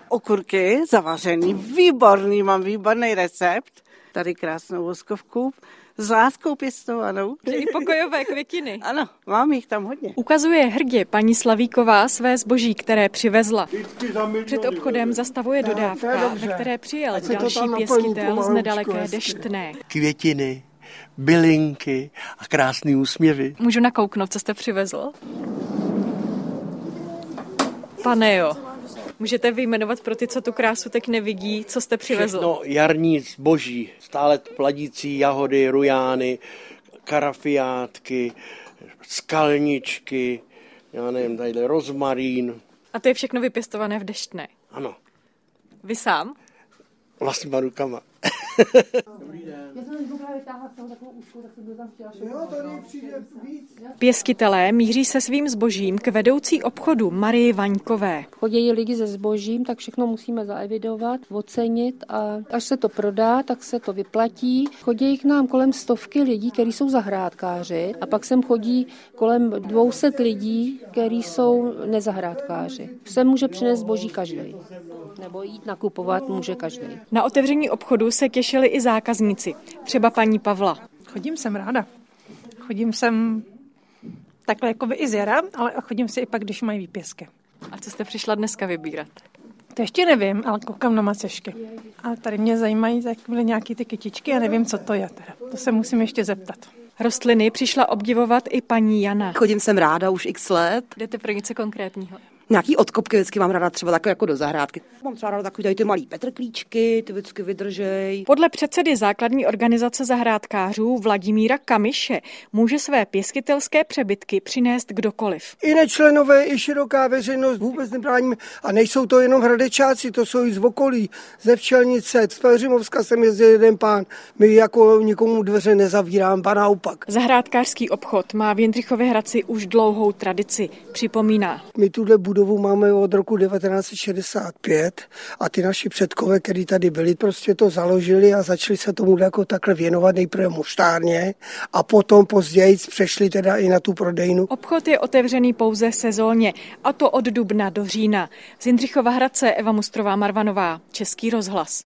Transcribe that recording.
Okurky zavařený, výborný, mám výborný recept. Tady krásnou voskovku s láskou pěstovanou. I pokojové květiny. Ano, mám jich tam hodně. Ukazuje hrdě paní Slavíková své zboží, které přivezla. Před obchodem zastavuje dodávka, ve které přijel další pěstitel z nedaleké Deštné. Květiny, bylinky a krásný úsměvy. Můžu nakouknout, co jste přivezl? Pane jo. Můžete vyjmenovat pro ty, co tu krásu teď nevidí, co jste přivezl? Všechno jarní zboží, stále pladící jahody, rujány, karafiátky, skalničky, já nevím, tadyhle rozmarín. A to je všechno vypěstované v Deštné? Ano. Vy sám? Vlastníma rukama. Pěstitelé míří se svým zbožím k vedoucí obchodu Marii Vaňkové. Chodí lidi se zbožím, tak všechno musíme zaevidovat, ocenit a až se to prodá, tak se to vyplatí. Chodí k nám kolem 100 lidí, kteří jsou zahrádkáři a pak sem chodí kolem 200 lidí, kteří jsou nezahrádkáři. Sem může přinést zboží každý. Nebo jít nakupovat může každý. Na otevření obchodu se těšili i zákazníci, třeba paní Pavla. Chodím sem ráda. Chodím sem takhle jako i z jara, ale chodím si i pak, když mají výpěstky. A co jste přišla dneska vybírat? To ještě nevím, ale koukám na macešky. A tady mě zajímají takové nějaké ty kytičky a nevím, co to je teda. To se musím ještě zeptat. Rostliny přišla obdivovat i paní Jana. Chodím sem ráda už x let. Jdete pro něco konkrétního? Nějaký odkopky vždycky mám ráda třeba takové jako do zahrádky. Mám třeba ráda takový ty malý petrklíčky, ty vždycky vydržej. Podle předsedy základní organizace zahrádkářů Vladimíra Kamiše může své pěstitelské přebytky přinést kdokoliv. I nečlenové, i široká veřejnost vůbec nebráníme. A nejsou to jenom hradečáci, to jsou i z okolí, ze Včelnice, z Pelhřimovska sem jezdil jeden pán. My jako nikomu dveře nezavíráme, ba naopak. Zahrádkářský obchod má v Jindřichově Hradci už dlouhou tradici, připomíná. My tuhle budovu máme od roku 1965 a ty naši předkové, kteří tady byli, prostě to založili a začali se tomu jako takhle věnovat nejprve muštárně a potom později přešli teda i na tu prodejnu. Obchod je otevřený pouze sezónně, a to od dubna do října. Z Jindřichova Hradce Eva Mustrová Marvanová, Český rozhlas.